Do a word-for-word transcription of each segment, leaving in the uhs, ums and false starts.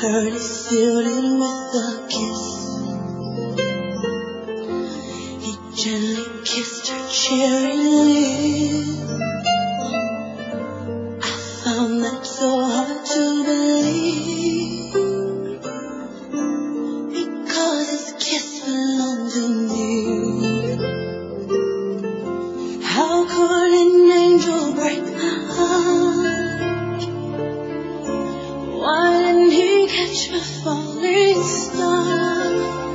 heard he sealed it with a kiss. He gently kissed her cherry lips. I found that so hard to believe, because his kiss belonged to me. How could an angel break my heart? Why didn't he catch my falling star?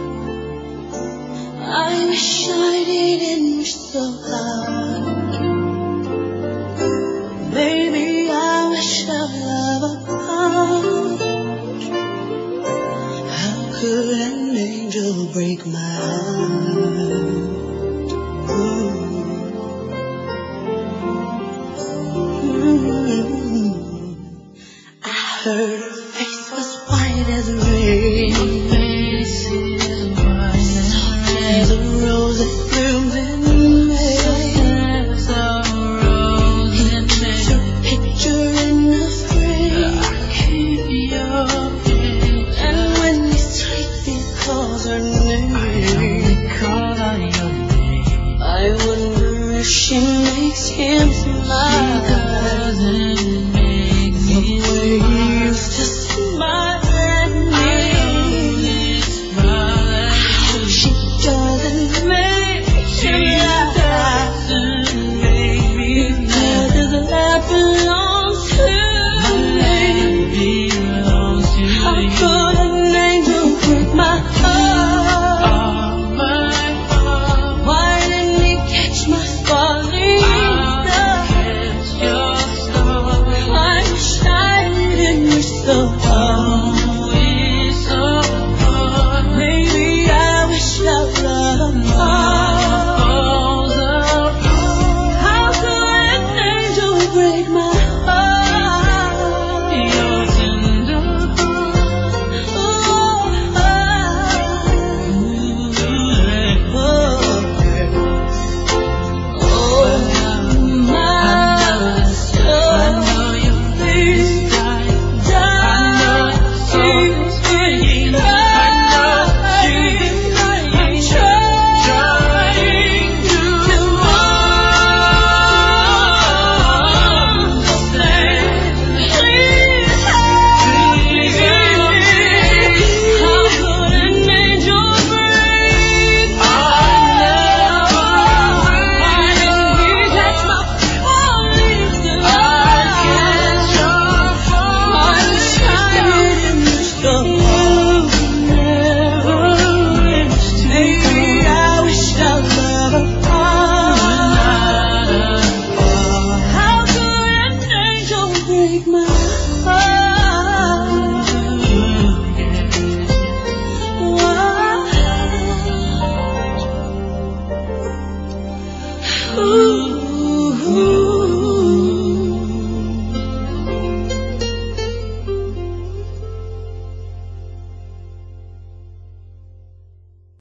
I wish I didn't wish so hard. Baby, I wish our love apart. How could an angel break my heart? I heard her face was white as rain.